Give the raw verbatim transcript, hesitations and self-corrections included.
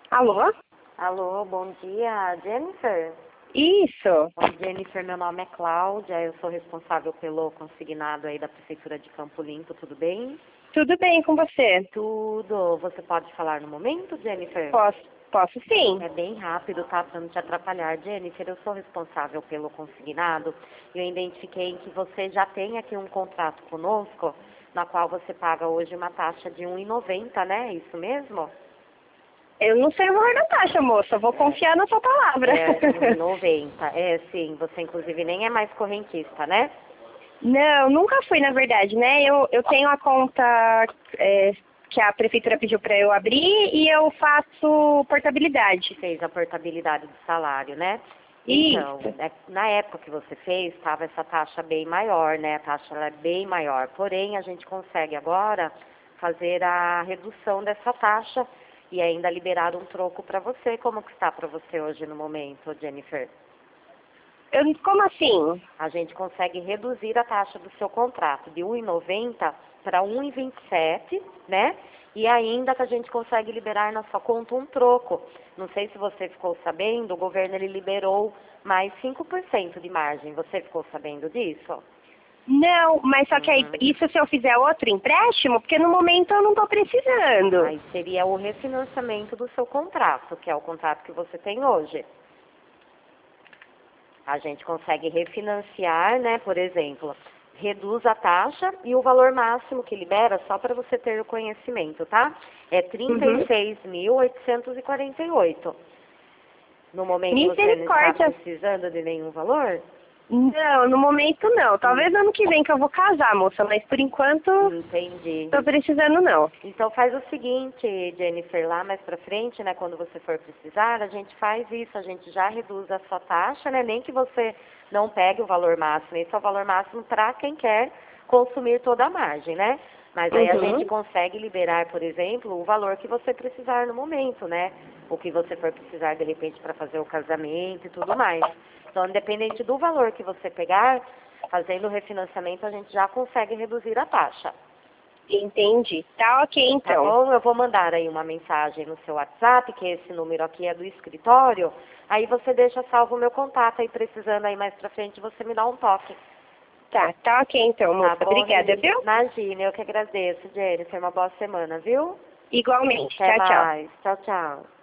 Alô? Alô, bom dia, Jennifer? Isso. Oi, Jennifer, meu nome é Cláudia, eu sou responsável pelo consignado aí da Prefeitura de Campo Limpo, tudo bem? Tudo bem com você? Tudo. Você pode falar no momento, Jennifer? Posso, posso sim. É bem rápido, tá? Pra não te atrapalhar, Jennifer, eu sou responsável pelo consignado e eu identifiquei que você já tem aqui um contrato conosco, na qual você paga hoje uma taxa de um real e noventa, né? É isso mesmo? Eu não sei o valor da taxa, moça. Eu vou confiar na sua palavra. É, um real e noventa. É, sim. Você, inclusive, nem é mais correntista, né? Não, nunca fui, na verdade, né? Eu, eu tenho a conta é, que a prefeitura pediu para eu abrir e eu faço portabilidade. Fez a portabilidade do salário, né? Então, Isso. é, na época que você fez, estava essa taxa bem maior, né? A taxa ela é bem maior. Porém, a gente consegue agora fazer a redução dessa taxa e ainda liberar um troco para você. Como que está para você hoje no momento, Jennifer? Eu, como assim? A gente consegue reduzir a taxa do seu contrato de um real e noventa para um real e vinte e sete, né? E ainda que a gente consegue liberar na sua conta um troco. Não sei se você ficou sabendo, o governo ele liberou mais cinco por cento de margem. Você ficou sabendo disso? Não, mas só que aí, Uhum. isso se eu fizer outro empréstimo, porque no momento eu não estou precisando. Aí seria o refinanciamento do seu contrato, que é o contrato que você tem hoje. A gente consegue refinanciar, né, por exemplo, reduz a taxa e o valor máximo que libera, só para você ter o conhecimento, tá? É trinta e Uhum. seis mil oitocentos e quarenta e oito. No momento você não está Misericórdia. precisando de nenhum valor? Não, no momento não. Talvez ano que vem que eu vou casar, moça, mas por enquanto Entendi. tô precisando não. Então faz o seguinte, Jennifer, lá mais pra frente, né, quando você for precisar, a gente faz isso, a gente já reduz a sua taxa, né, nem que você não pegue o valor máximo, esse é o valor máximo para quem quer consumir toda a margem, né? Mas aí a gente Uhum. consegue liberar, por exemplo, o valor que você precisar no momento, né? O que você for precisar, de repente, para fazer o casamento e tudo mais. Então, independente do valor que você pegar, fazendo o refinanciamento, a gente já consegue reduzir a taxa. Entendi. Tá ok Tá então. bom? Eu vou mandar aí uma mensagem no seu WhatsApp, que esse número aqui é do escritório. Aí você deixa salvo o meu contato aí, precisando aí mais pra frente, você me dá um toque. Tá, tá ok então, Tá moça. bom, Obrigada, Jennifer? viu? Imagina, eu que agradeço, Jennifer. Uma boa semana, viu? Igualmente. Até Tchau, tchau. mais. Tchau, tchau.